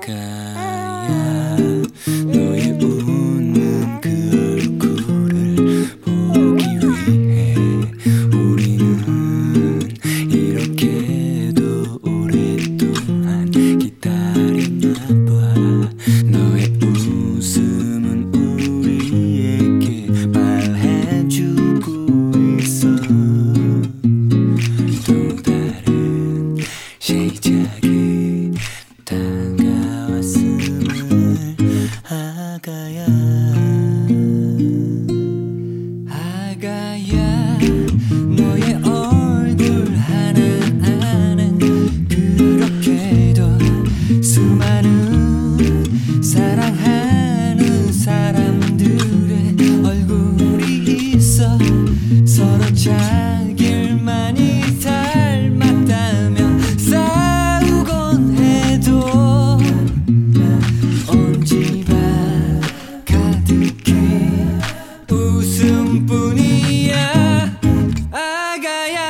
아가야 너의 웃는 그 얼굴을 보기 위해 우리는 이렇게도 오랫동안 기다렸나봐. 너의 웃음은 우리에게 말해주고 있어. 또 다른 시작이 다가왔음을 아가야. 아가야 너의 얼굴 하나하나 그렇게도 수많은 사랑하는 사람들의 얼굴이 있어. 서로 자기만이 닮았다면 싸우곤 해도 온 집안 가득히 웃음뿐이야. 아가야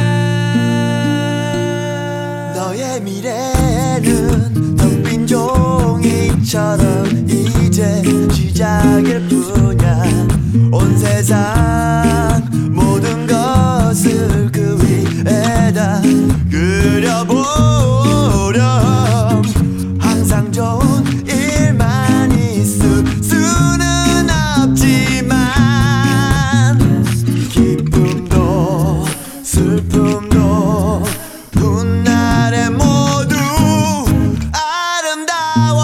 너의 미래는 텅 빈 종이처럼 이제 시작일 뿐이야. 온 세상 모든 것을 그 위에다 그려보렴. 항상 좋은 일만 있을 수는 없지만 기쁨도 슬픔도 훗날에 모두 아름다워.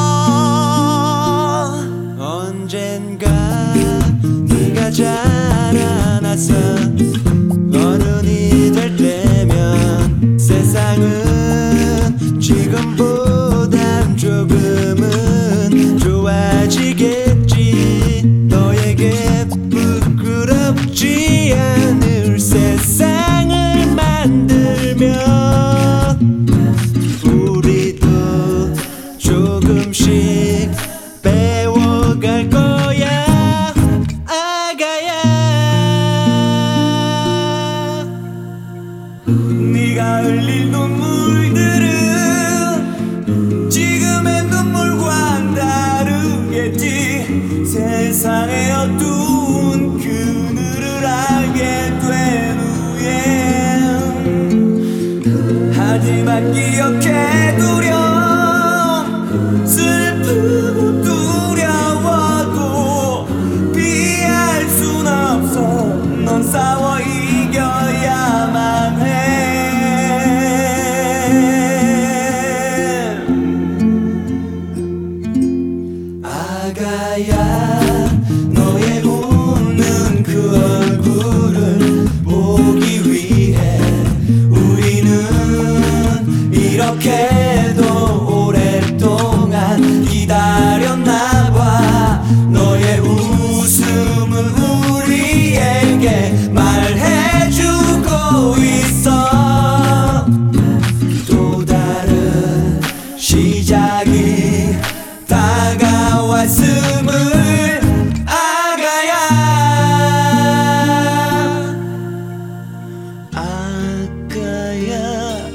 언젠가 네가 자라나서 어른이 될 때면 세상은 지금보단 조금은 좋아지겠지. 너에게 부끄럽지 않을 세상을 만들며 우리도 조금씩 배워갈 거야. 아가야 네가 흘릴 눈물들은 지금의 눈물과 다르겠지. 세상의 어두운 그늘을 알게 된 후엔 하지만 기억해두렴. 슬프고 두려워도 피할 순 없어. 넌 싸워 이겨야만 해. 아가야 너의 웃는 그 얼굴을 보기 위해 우리는 이렇게도 오랫동안 기다렸나봐. 너의 웃음은 우리에게 말해주고 있어. 또 다른 시작이 다가왔음을 아가야. 아가야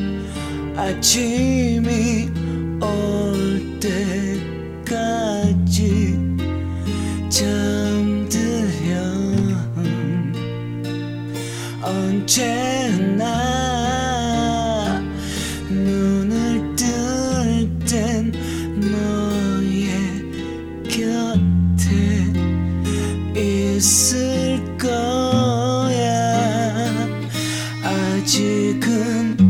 아침이 올 때까지 잠들렴. 언제나 눈을 뜰 땐 너의 곁에 있을 거야. 아직은